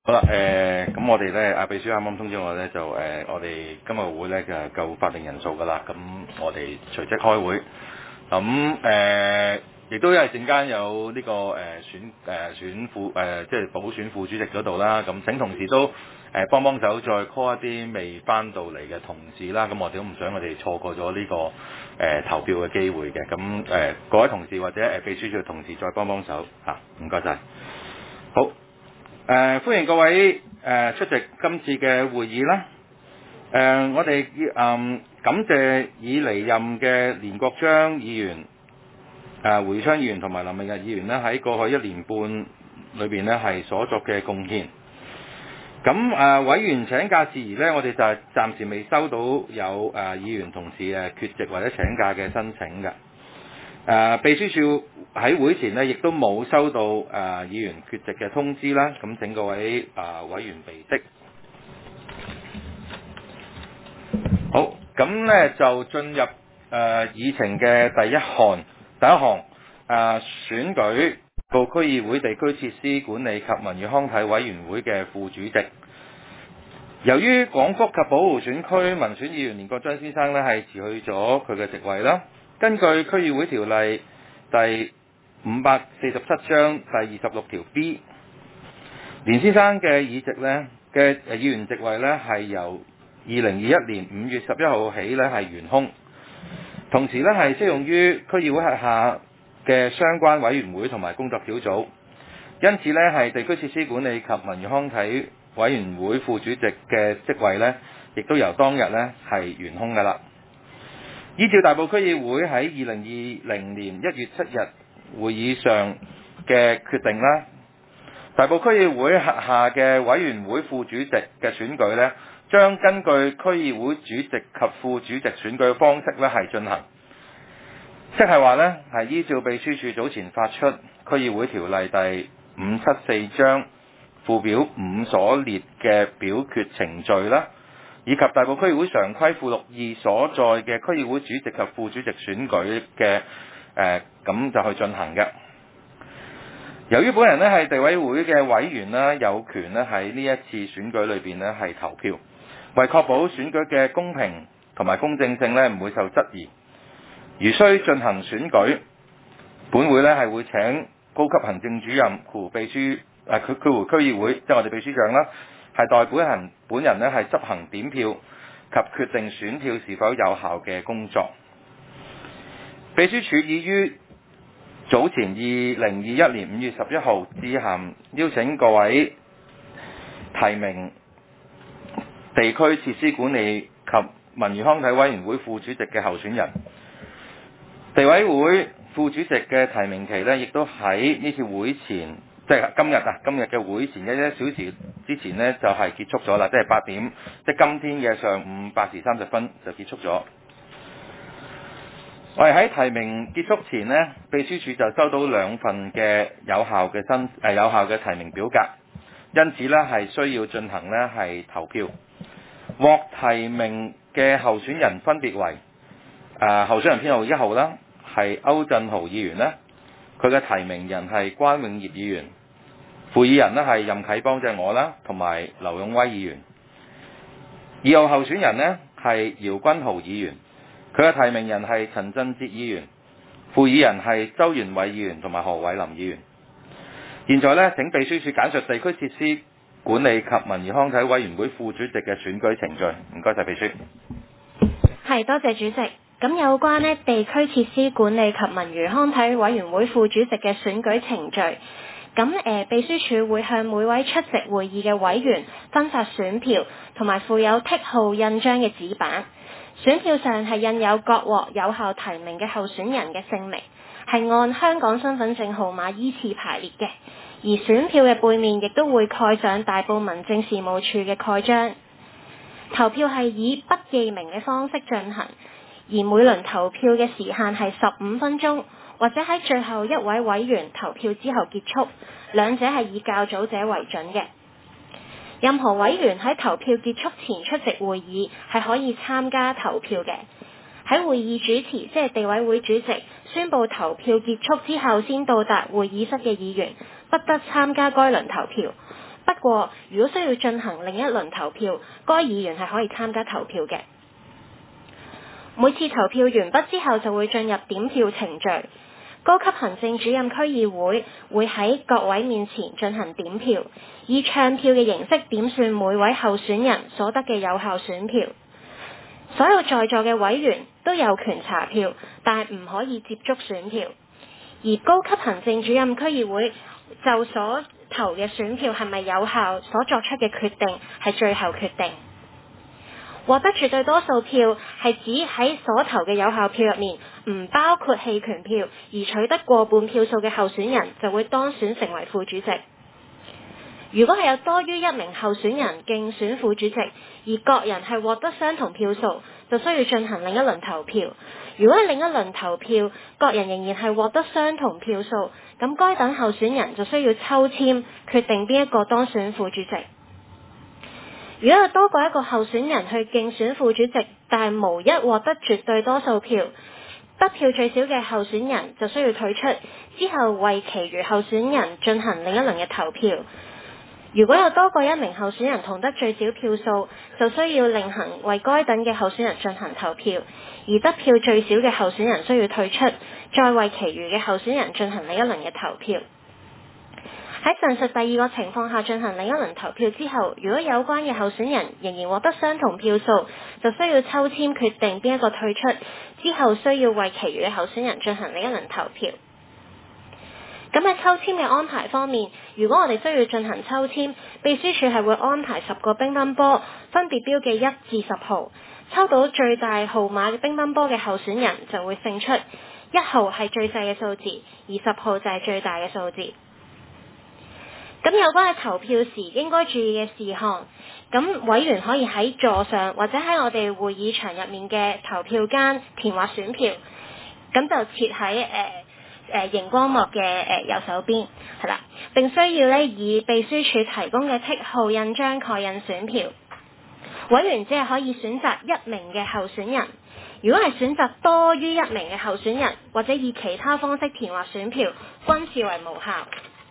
好啦，咁我哋咧，秘書啱啱通知我咧，就我哋今日會咧就夠法定人數噶啦，咁我哋隨即開會。咁亦都因為陣間有呢個選副即係補選副主席嗰度啦，咁請同事都幫手再 call 一啲未翻到嚟嘅同事啦，咁我哋都唔想我哋錯過咗呢個投票嘅機會嘅，咁各位同事或者秘書處嘅同事再幫手嚇，唔該晒。好。歡迎各位出席今次嘅會議啦。我哋感謝已離任嘅連國章議員、胡昌議員同埋林明日議員呢喺過去1年半裏邊呢係所作嘅貢獻。咁委員請假事宜呢，我哋就係暫時未收到有議員同事缺席或者請假嘅申請嘅。秘書處喺會前呢，亦都冇收到議員缺席嘅通知啦。咁請各位委員備悉。好，咁呢就進入議程嘅第一項選舉部區議會地區設施管理及文娛康體委員會嘅副主席。由於廣福及寶湖選區民選議員連國章先生呢係辭去咗佢嘅職位啦。根據區議會條例第547章第26條 B， 連先生嘅議員席位呢係由2021年5月11號起呢係懸空，同時呢係適用於區議會轄下嘅相關委員會同埋工作小組，因此呢係地區設施管理及文娛康體委員會副主席嘅職位呢，亦都由當日呢係懸空㗎啦。依照大埔區議會喺2020年1月7日會議上嘅決定啦，大埔區議會轄下嘅委員會副主席嘅選舉呢，將根據區議會主席及副主席選舉嘅方式呢係進行，即係話呢係依照秘書處早前發出區議會條例第574章附表5所列嘅表決程序啦，以及大埔區議會常規附錄2所在嘅區議會主席及副主席選舉嘅咁就去進行嘅。由於本人呢係地委會嘅委員啦，有權呢喺呢一次選舉裏邊呢係投票，為確保選舉嘅公平同埋公正性呢唔會受質疑，如需進行選舉，本會呢係會請高級行政主任區議會，即係我哋秘書長啦，係代表本人呢係執行點票及決定選票是否有效嘅工作。秘書處已於早前2021年5月11號致函邀請各位提名地區設施管理及文娛康體委員會副主席嘅候選人。地委會副主席嘅提名期呢，亦都喺呢次會前，即係今日嘅會前1小時之前呢，就係結束咗啦，即係8點，即係今天嘅上午8時30分就結束咗。我哋喺提名結束前呢，秘書處就收到2份嘅有效嘅提名表格，因此呢係需要進行呢係投票。獲提名嘅候選人分別為候選人編號1號啦，係歐振豪議員呢，佢嘅提名人係關永業議員，副議人呢係任啟邦即係我啦，同埋劉永威議員。2號候選人呢係姚君豪議員，佢嘅提名人係陳振哲議員，副議人係周元偉議員同埋何偉林議員。現在呢，請秘書處簡述地區設施管理及文娛康體委員會副主席嘅選舉程序。唔該晒秘書。 係，多謝主席。咁有關呢地區設施管理及文娛康體委員會副主席嘅選舉程序，咁秘書處會向每位出席會議嘅委員分發選票同埋附有剔號印章嘅紙板。選票上係印有各獲有效提名嘅候選人嘅姓名，係按香港身份證號碼依次排列嘅。而選票嘅背面亦都會蓋上大埔民政事務處嘅蓋章。投票係以不記名嘅方式進行，而每輪投票嘅時限係15分鐘，或者喺最後一位委員投票之後結束，兩者係以較早者為準嘅。任何委員喺投票結束前出席會議係可以參加投票嘅。喺會議主持，即係地委會主席宣布投票結束之後先到達會議室嘅議員，不得參加該輪投票。 不過，如果需要進行另一輪投票，該議員係可以參加投票嘅。每次投票完畢之後，就會進入點票程序。高級行政主任區議會會喺各位面前進行點票，以唱票嘅形式點算每位候選人所得嘅有效選票。所有在座嘅委員都有權查票，但係唔可以接觸選票。而高級行政主任區議會就所投嘅選票係咪有效所作出嘅決定係最後決定。獲得絕對多數票係指喺所投嘅有效票入面唔包括棄權票，而取得過半票數嘅候選人就會當選成為副主席。如果係有多於一名候選人競選副主席，而各人係獲得相同票數，就需要進行另一輪投票。如果係另一輪投票，各人仍然係獲得相同票數，咁該等候選人就需要抽籤決定邊一個當選副主席。如果有多過一個候選人去競選副主席，但係無一獲得絕對多數票，得票最少嘅候選人就需要退出，之後為其餘候選人進行另一輪嘅投票。如果有多過一名候選人同得最少票數，就需要另行為該等嘅候選人進行投票，而得票最少嘅候選人需要退出，再為其餘嘅候選人進行另一輪嘅投票。喺上述第二個情況下進行另一輪投票之後，如果有關嘅候選人仍然獲得相同票數，就需要抽籤決定邊一個退出，之後需要為其餘嘅候選人進行另一輪投票。咁喺抽籤嘅安排方面，如果我哋需要進行抽籤，秘書處係會安排10個乒乓波，分別標記1至10號，抽到最大號碼嘅乒乓波嘅候選人就會勝出。1號係最細嘅數字，而10號就係最大嘅數字。咁有關嘅投票時應該注意嘅事項，咁委員可以喺座上或者喺我哋會議場入面嘅投票間填劃選票，咁就設喺熒光幕嘅右手邊，係啦。並需要咧以秘書處提供嘅剔號印章蓋印選票。委員只係可以選擇一名嘅候選人，如果係選擇多於一名嘅候選人，或者以其他方式填劃選票，均視為無效。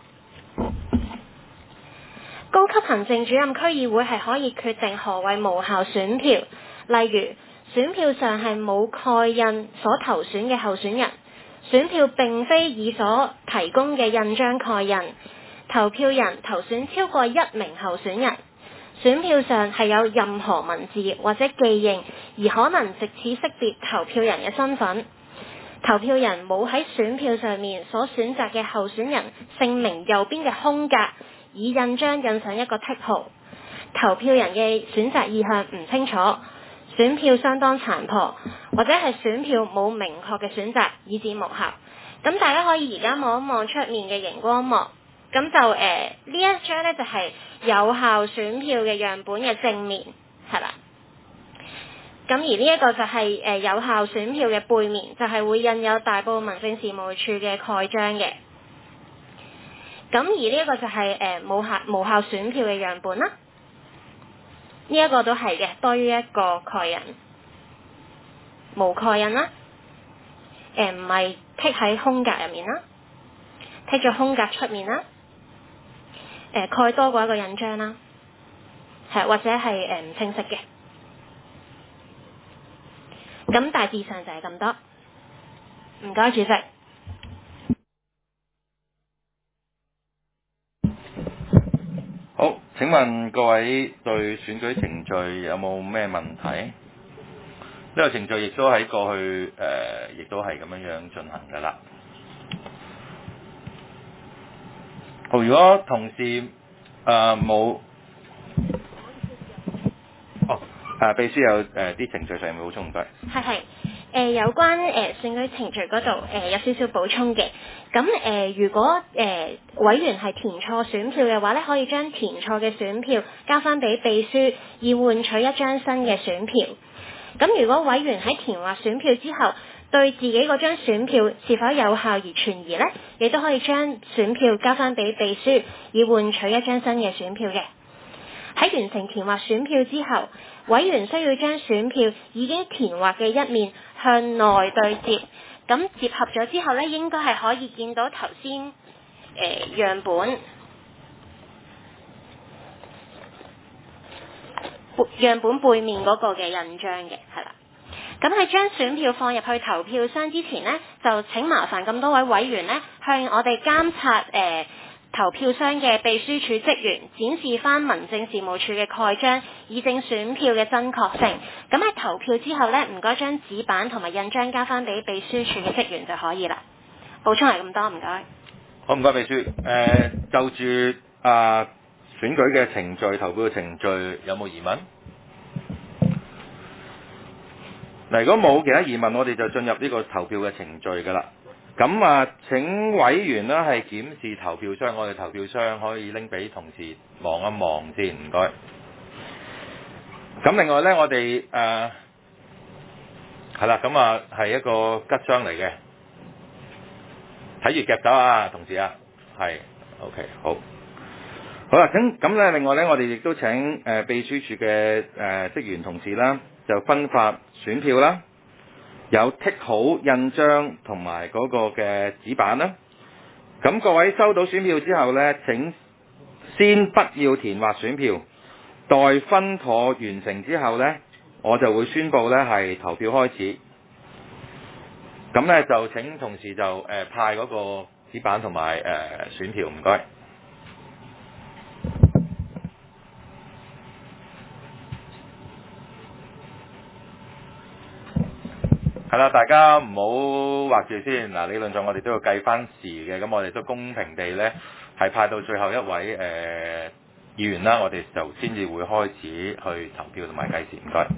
高級行政主任區議會係可以決定何謂無效選票，例如選票上係冇蓋印所投選嘅候選人，選票並非以所提供嘅印章蓋印，投票人投選超過1名候選人，選票上係有任何文字或者記認，而可能藉此識別投票人嘅身份，投票人冇喺選票上面所選擇嘅候選人姓名右邊嘅空格以印章印上一個剔號，投票人嘅選擇意向唔清楚，選票相當殘破，或者係選票冇明確嘅選擇，以致無效。咁大家可以而家望一望出面嘅熒光幕，咁就呢一張呢就係有效選票嘅樣本嘅正面，係啦。咁而呢一個就係有效選票嘅背面，就係會印有大埔民政事務處嘅蓋章嘅。咁而呢一個就係無效選票嘅樣本啦，呢一個都係嘅，多於一個蓋印，無蓋印啦，唔係剔喺空格入面啦，剔咗空格出面啦，蓋多過一個印章啦，或者係唔清晰嘅。咁大致上就係咁多，唔該主席。 好，請問各位對選舉程序有冇咩問題？呢個程序亦都喺過去亦都係咁樣進行㗎啦。好，如果同事冇秘書有啲程序上面補充，唔該。 係有關選舉程序嗰度有少少補充嘅。咁如果委員係填錯選票嘅話咧，可以將填錯嘅選票交翻俾秘書，以換取一張新嘅選票。咁如果委員喺填劃選票之後，對自己嗰張選票是否有效而存疑咧，亦都可以將選票交翻俾秘書，以換取一張新嘅選票嘅。喺完成填劃選票之後，委員需要將選票已經填劃嘅一面向內對接，咁接合咗之後咧，應該係可以見到頭先樣本樣本背面嗰個嘅印章嘅，係啦。咁喺將選票放入去投票箱之前呢，就請麻煩咁多位委員呢，向我哋監察投票箱嘅秘書處職員展示翻民政事務處嘅蓋章，以證選票嘅真確性。咁喺投票之後呢，唔該將紙板同埋印章交翻俾秘書處嘅職員就可以啦。補充係咁多，唔該。 好，唔該秘書。就住選舉嘅程序、投票嘅程序有冇疑問？嗱，如果冇其他疑問，我哋就進入呢個投票嘅程序㗎啦。咁請委員呢係檢視投票箱，我哋投票箱可以拎俾同事望一望先，唔該。咁另外呢，我哋係啦，咁係一個吉箱嚟嘅，睇住夾走啊，同事啊，係 OK 好。好啦，咁咧，另外咧，我哋亦都請秘書處嘅職員同事啦，就分發選票啦，有剔好印章同埋嗰個嘅紙板啦。咁各位收到選票之後咧，請先不要填劃選票，待分妥完成之後咧，我就會宣佈咧係投票開始。咁咧就請同事就派嗰個紙板同埋選票，唔該。係啦，大家唔好畫住先。嗱，理論上我哋都要計翻時嘅，咁我哋都公平地呢係派到最後一位議員啦，我哋就先至會開始去投票同埋計時。唔該。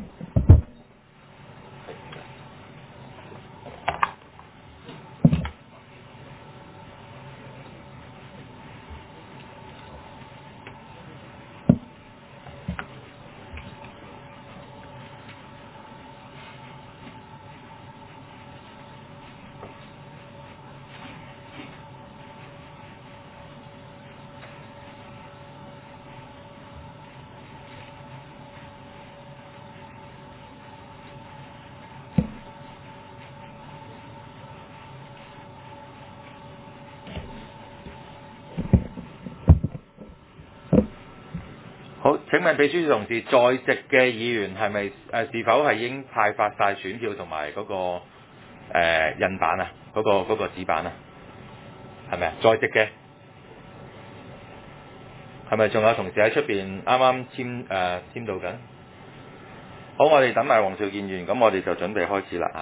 好，請問秘書處同事，在席嘅議員係咪是否係已經派發晒選票同埋嗰個印版啊？嗰個紙板啊？係咪啊？在席嘅係咪仲有同事喺出邊啱啱簽到緊？好，我哋等埋黃兆健議員，咁我哋就準備開始啦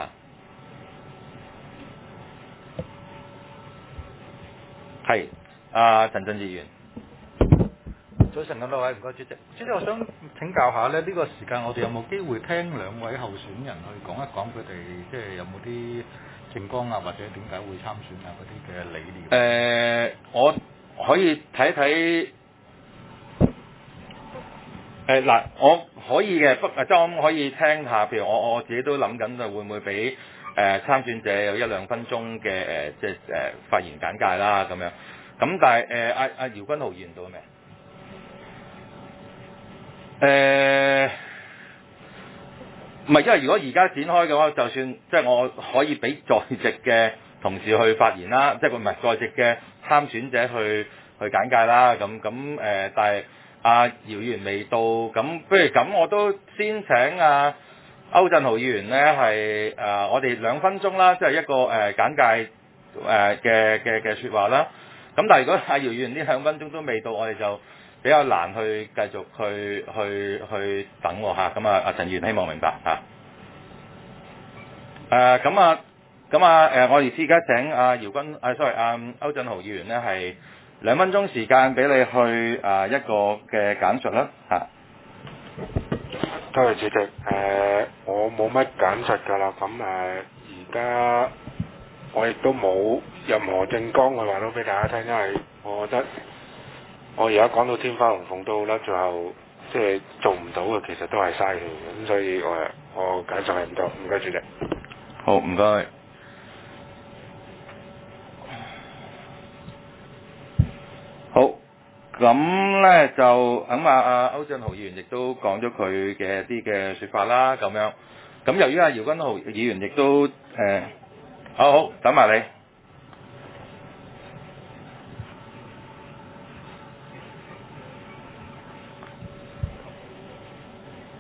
嚇。係，陳振志議員。 早晨咁多位，唔該主席。主席，我想請教下咧，呢個時間我哋有冇機會聽兩位候選人去講一講佢哋即係有冇啲政綱啊，或者點解會參選啊嗰啲嘅理念？ 我可以睇睇。嗱，我可以嘅，即係我可以聽下，譬如我自己都諗緊，就會唔會俾參選者有1-2分鐘嘅即係發言簡介啦咁樣。咁但係阿姚君豪議員到未？唔係，因為如果而家展開嘅話，就算即係我可以俾在席嘅同事去發言啦，即係唔係在席嘅參選者去簡介啦。但係阿姚議員未到，咁不如咁，我都先請歐振豪議員呢係我哋2分鐘啦，即係一個簡介嘅説話啦。咁但係如果阿姚議員呢2分鐘都未到，我哋就比較難去繼續去等喎嚇。咁阿陳議員希望明白嚇。我哋而家請歐振豪議員呢係2分鐘時間俾你去一個嘅簡述啦嚇。 多謝主席。我冇乜簡述㗎啦。咁而家我亦都冇任何政綱去話到俾大家聽，因為我覺得我而家講到天花龍鳳都好啦，最後即係做唔到嘅，其實都係嘥氣嘅。咁所以我簡述係唔多。唔該主席。 好，唔該。好，咁咧就咁歐振豪議員亦都講咗佢嘅一啲嘅説法啦，咁樣。咁由於姚君豪議員亦都好，等埋你。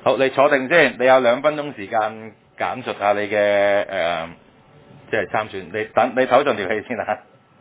好，你坐定先，你有2分鐘時間簡述下你嘅即係參選。你唞盡條氣先啊！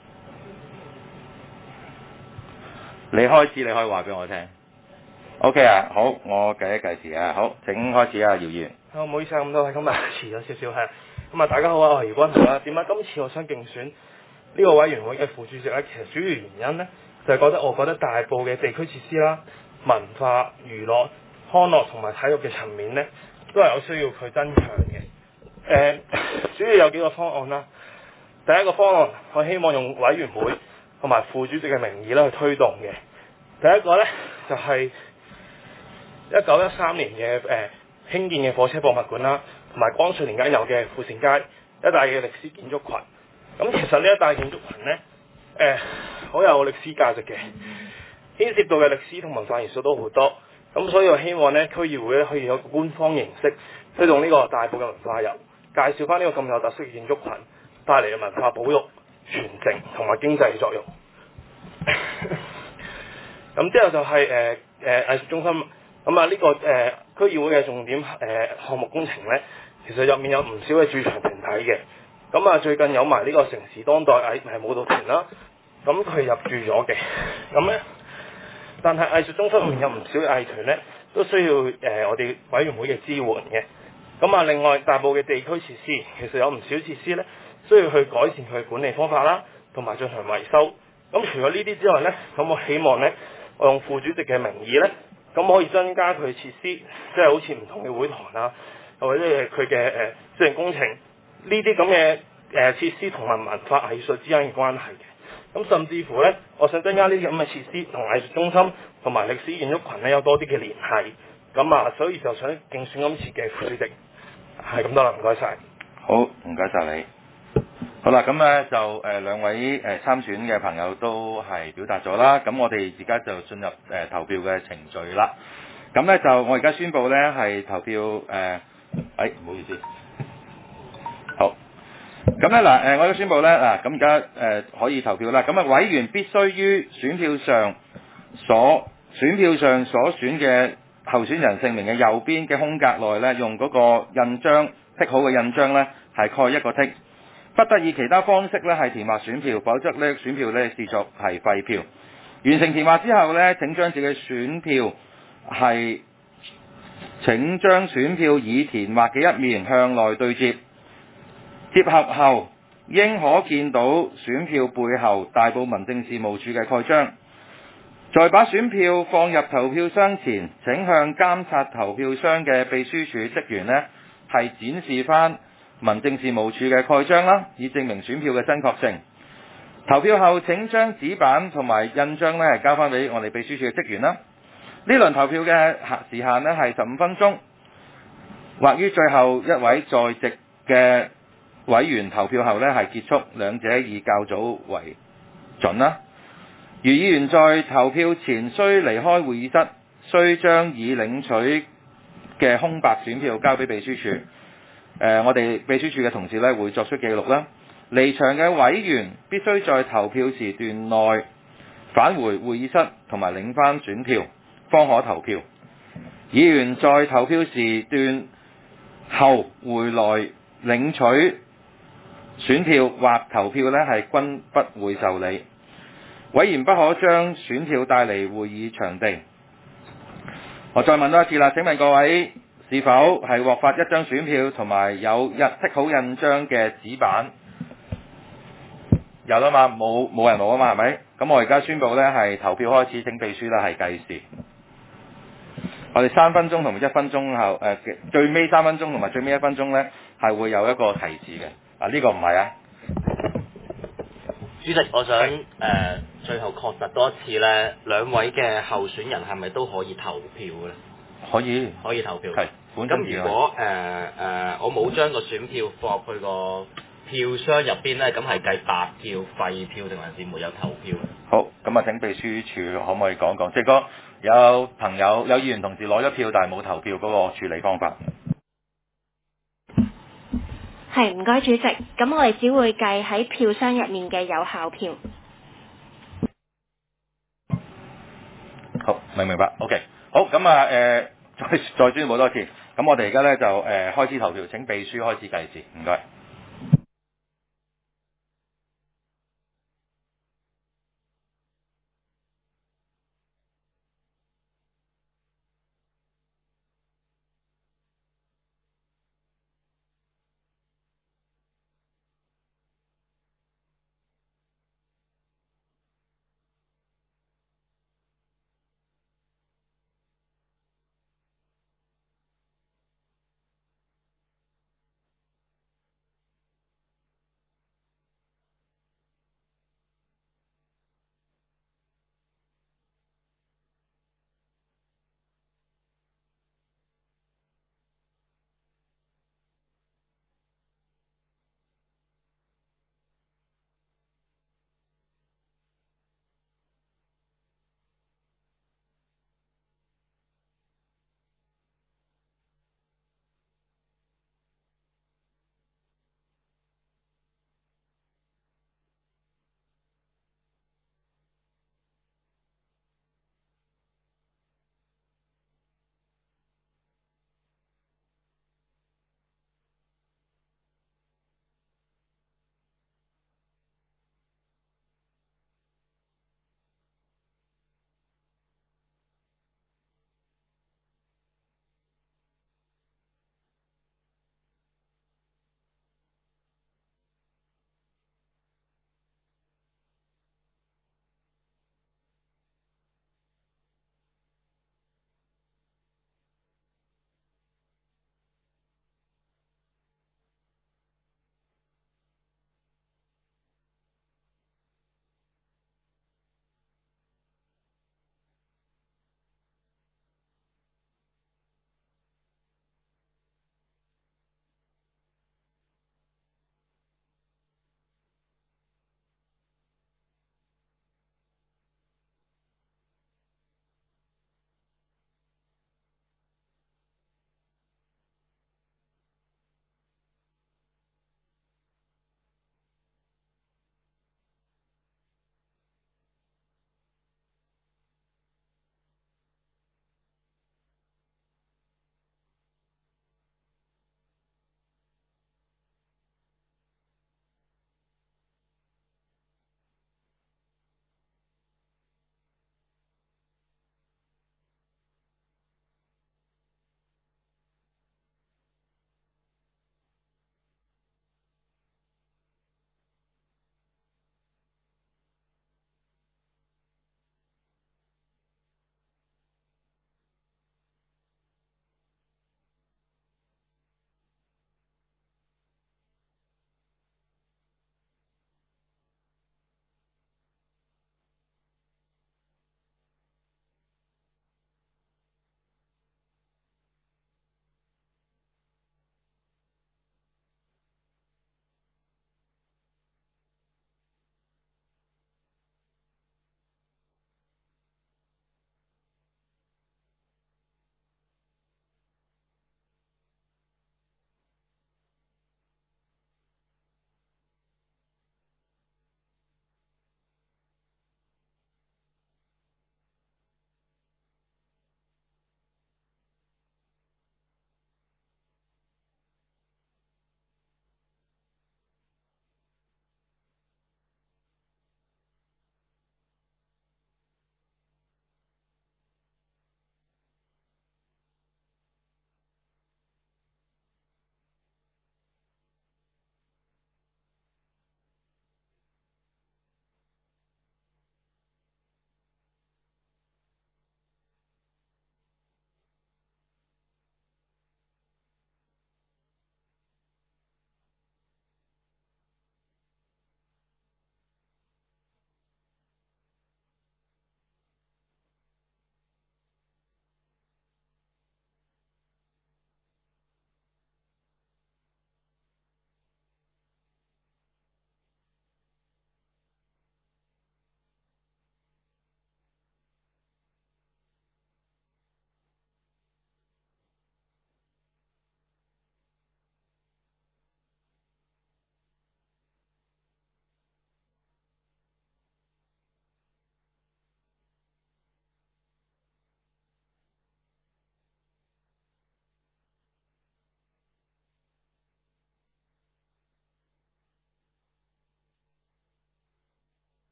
你開始你可以話俾我聽。OK 啊，好，我計一計時啊。好，請開始啊，姚議員。 唔好意思啊，咁多位，今日遲咗少少係。咁啊，大家好啊，我係姚君豪啦。點解今次我想競選呢個委員會嘅副主席咧？其實主要原因咧，就係我覺得大埔嘅地區設施啦、文化、娛樂、康樂同埋體育嘅層面咧，都係有需要去增強嘅。主要有幾個方案啦。第一個方案，我希望用委員會同埋副主席嘅名義咧去推動嘅。第一個咧就係1913年嘅興建嘅火車博物館啦，同埋光緒年間有嘅富善街一帶嘅歷史建築群。咁其實呢一帶建築群咧，好有歷史價值嘅，牽涉到嘅歷史同文化元素都好多。咁所以我希望咧區議會咧可以有一個官方形式推動呢個大埔嘅文化遊，介紹翻呢個咁有特色嘅建築群帶嚟嘅文化保育、傳承同埋經濟嘅作用。咁之後就係藝術中心。咁啊呢個區議會嘅重點項目工程咧，其實入面有唔少嘅駐場團體嘅。咁啊最近有埋呢個城市當代舞蹈團啦，咁佢入駐咗嘅。咁咧，但係藝術中心入面有唔少嘅藝團咧，都需要我哋委員會嘅支援嘅。咁啊另外大埔嘅地區設施，其實有唔少設施咧，需要去改善佢嘅管理方法啦，同埋進行維修。咁除咗呢啲之外咧，咁我希望咧，我用副主席嘅名義咧，咁可以增加佢設施，即係好似唔同嘅會堂啦，或者係佢嘅私人工程呢啲咁嘅設施同埋文化藝術之間嘅關係嘅。咁甚至乎咧，我想增加呢啲咁嘅設施同藝術中心同埋歷史建築群咧有多啲嘅聯繫。咁啊，所以就想競選今次嘅副主席，係咁多啦，唔該晒。 好，唔該晒你。好啦，咁咧就兩位參選嘅朋友都係表達咗啦，咁我哋而家就進入投票嘅程序啦。咁咧就我而家宣布咧係投票唔好意思。好，咁咧嗱我而家宣布咧咁而家可以投票啦。咁啊委員必須於選票上所選嘅候選人姓名嘅右邊嘅空格內咧，用嗰個印章剔好嘅印章咧係蓋一個剔。不得以其他方式咧係填劃選票，否則咧選票咧視作係廢票。完成填劃之後咧，請將自己選票已填劃嘅一面向內對接，接合後應可見到選票背後大埔民政事務處嘅蓋章。再把選票放入投票箱前，請向監察投票箱嘅秘書處職員呢係展示翻民政事務處嘅蓋章啦，以證明選票嘅真確性。投票後請將紙板同埋印章呢交翻俾我哋秘書處嘅職員啦。呢輪投票嘅時限呢係15分鐘，或於最後一位在席嘅委員投票後呢係結束，兩者以較早為準啦。如議員在投票前需離開會議室，需將已領取嘅空白選票交俾秘書處。我哋秘書處嘅同事咧會作出記錄啦。離場嘅委員必須在投票時段內返回會議室同埋領翻選票，方可投票。議員在投票時段後回來領取選票或投票呢係均不會受理。委員不可將選票帶離會議場地。我再問多一次啦，請問各位是否係獲發一張選票同埋有剔好印章嘅紙板？有啦嘛，冇人冇啊嘛，係咪？咁我而家宣布呢係投票開始，請秘書呢係計時。我哋3分鐘同埋1分鐘後最尾3分鐘同埋最尾1分鐘呢係會有一個提示嘅。呢個唔係啊。 主席，我想最後確實多一次呢，兩位嘅候選人係咪都可以投票呢？可以投票。係。咁如果我冇將個選票放入去個票箱入邊呢，咁係計白票、廢票定還是沒有投票呢？ 好，咁啊請秘書處可唔可以講講，即係有朋友有議員同事攞咗票但係冇投票嗰個處理方法？ 係，唔該主席。咁我哋只會計喺票箱入面嘅有效票。 好，明白。OK。好，咁啊再宣佈多一次。咁我哋而家咧就開始投票，請秘書開始計時，唔該。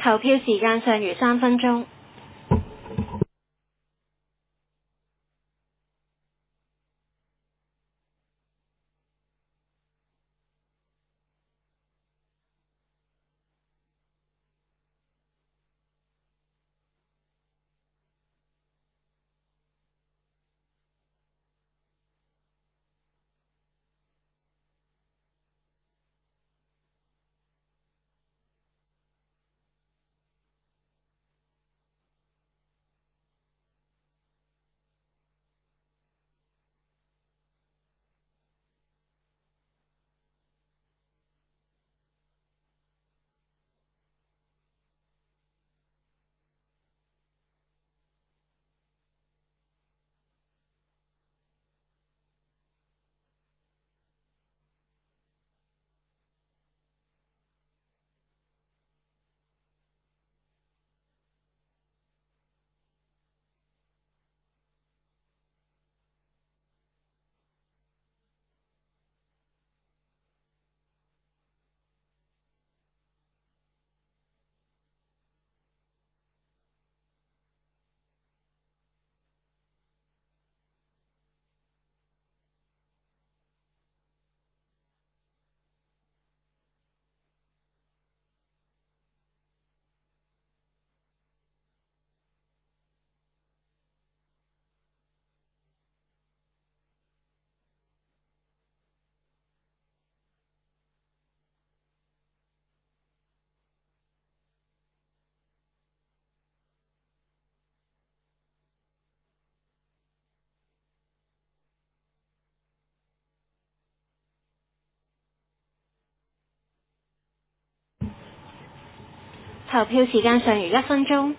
投票時間尚餘3分鐘。投票時間尚餘1分鐘。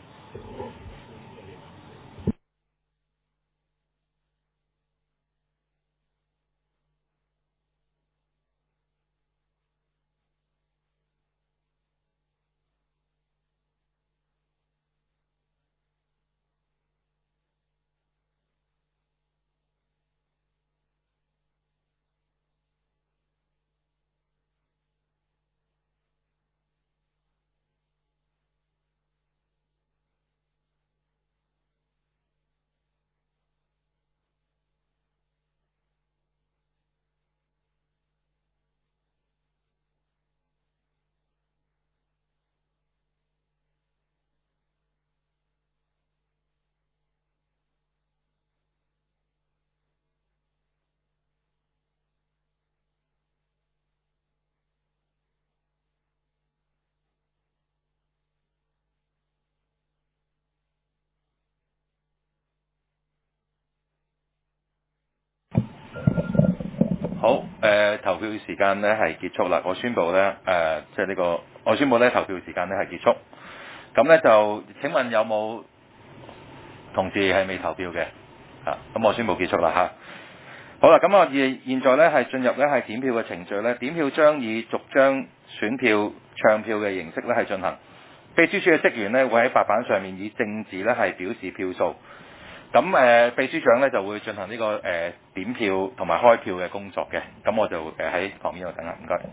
好，投票時間咧係結束啦。我宣布咧，我宣布咧投票時間咧係結束。咁咧就請問有冇同事係未投票嘅？咁我宣布結束啦嚇。好啦，咁我現在咧係進入咧係點票嘅程序咧。點票將以逐張選票唱票嘅形式咧係進行。秘書處嘅職員咧會喺白板上面以正字咧係表示票數。咁秘書長咧就會進行呢個點票同埋開票嘅工作嘅。咁我就喺旁邊度等下，唔該。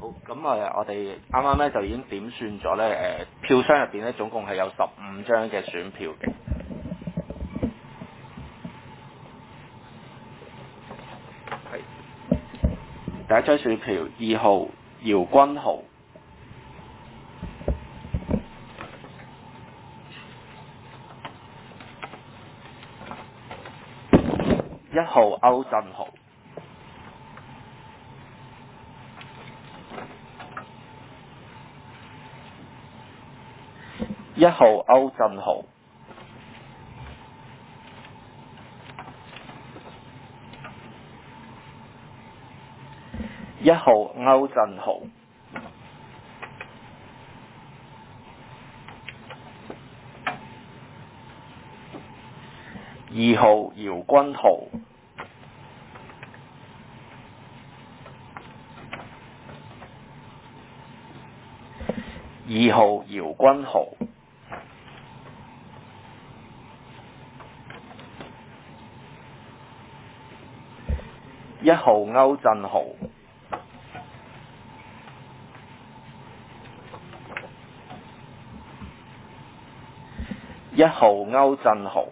咁我哋啱啱咧就已經點算咗咧票箱入邊咧總共係有15張嘅選票嘅。第一張選票2號姚君豪，1號歐振豪，1號歐振豪，1號歐振豪，2號姚君豪，2號姚君豪，1號歐振豪，1號歐振豪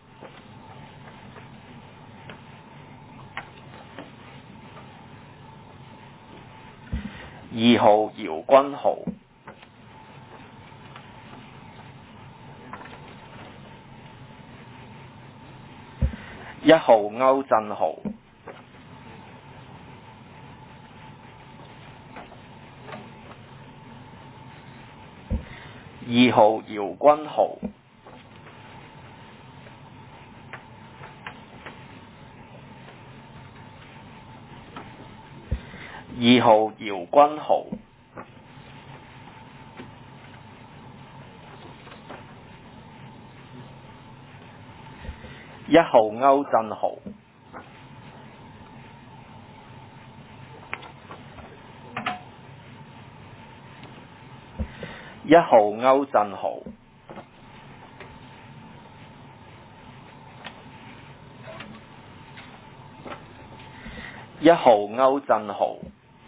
，2號姚君豪，1號歐振豪，2號姚君豪，2號姚君豪，1號歐振豪，1號歐振豪，1號歐振豪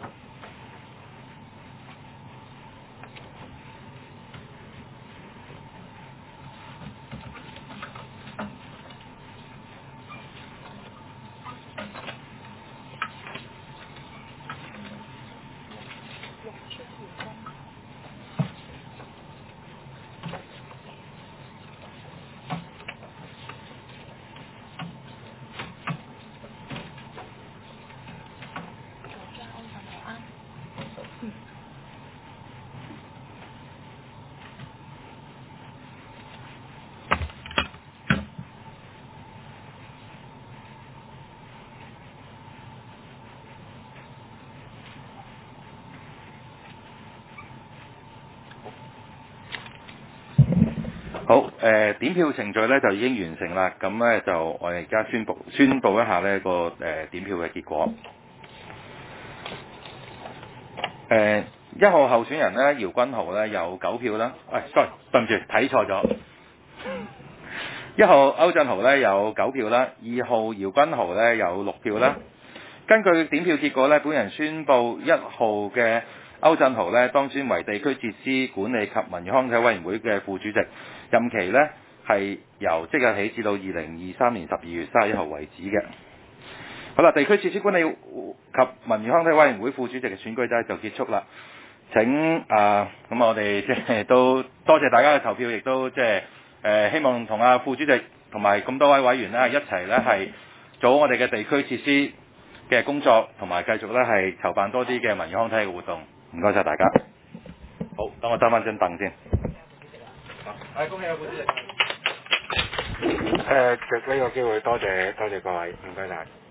好，點票程序咧就已經完成啦，咁咧就我哋而家宣佈一下呢個點票嘅結果。1號候選人咧姚君豪咧有9票啦，sorry， 對唔住睇錯咗。1號歐振豪咧有9票啦，2號姚君豪咧有6票啦。根據點票結果咧，本人宣布1號嘅歐振豪咧當選為地區設施管理及文娛康體委員會嘅副主席，任期咧係由即日起至到2023年12月31號為止嘅。好啦，地區設施管理及文娛康體委員會副主席嘅選舉就結束啦。請咁我哋即係都多謝大家嘅投票，亦都即係希望同副主席同埋咁多位委員咧一齊咧係做好我哋嘅地區設施嘅工作，同埋繼續咧係籌辦多啲嘅文娛康體嘅活動。唔該晒大家。好，等我執翻張凳先。 恭喜副主席。 藉呢個機會多謝各位，唔該晒。